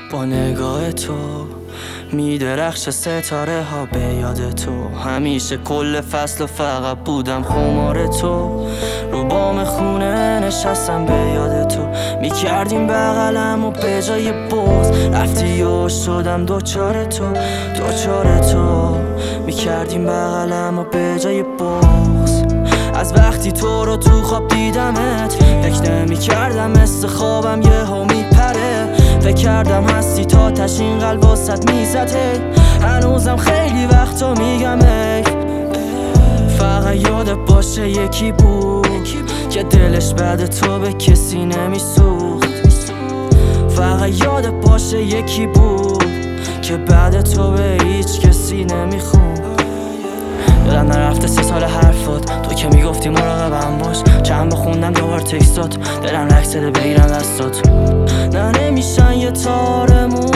با نگاه تو میدرخش ستاره ها به یاد تو. همیشه کل فصل و فقط بودم خمار تو. رو بام خونه نشستم به یاد تو. میکردیم بغلم و به جای بغض رفتی و شدم دوچار تو. میکردیم بغلم و به جای بغض. از وقتی تو رو تو خواب دیدمت فکر نمی‌کردم مثل خوابم یهو میپره. فکر کردم هستی تا تشین قلب واسط میزده. هنوزم خیلی وقتا میگم ای فقط یادت باشه یکی بود که دلش بعد تو به کسی نمیسوخت. فقط یادت باشه یکی بود که بعد تو به هیچ کسی نمیخوند. یادم نرفته 3 سال حرفات، تو که میگفتی مراقبم باش. چند بخوندم دوبار تکستات، دلم لک زده بگیرم دستات. نه نمیشن یه تارمون،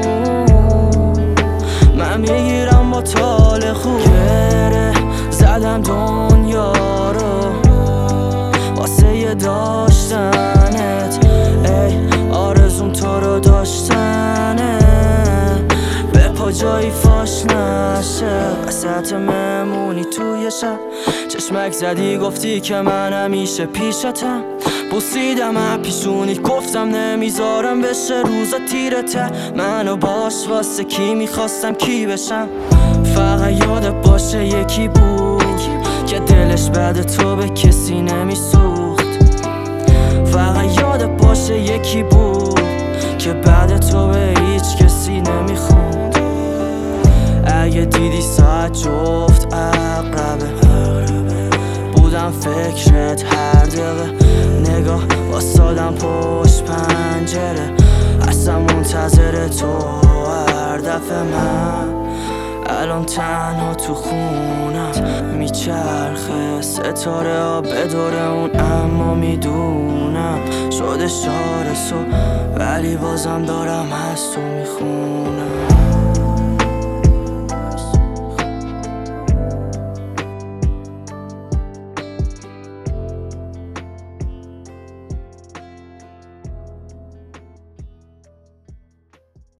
من میگیرم با تال خوب. گره زدم دنیا رو واسه یه داشتنت. ای آرزون تو رو داشتنه به پا جایی فاش نشه. وسط مهمونی توی شب چشمک زدی گفتی که من همیشه پیشتم. بوسیدم پیشونی گفتم نمیذارم بشه روزا تیرته. منو باش واسه کی میخواستم کی بشم. فقط یادت باشه یکی بود که دلش بعد تو به کسی نمیسوخت. فقط یادت باشه یکی بود که بعد تو به هیچ کسی نمیخوند. اگه دیدی ساعت جفت عقربه بودم فکرت هر دقیقه. نگاه واسادم پشت پنجره اصلا منتظر تو هر دفعه. من الان تنها تو خونم میچرخه ستاره ها به دور اون، اما میدونم شده شارسو ولی بازم دارم از تو میخونم.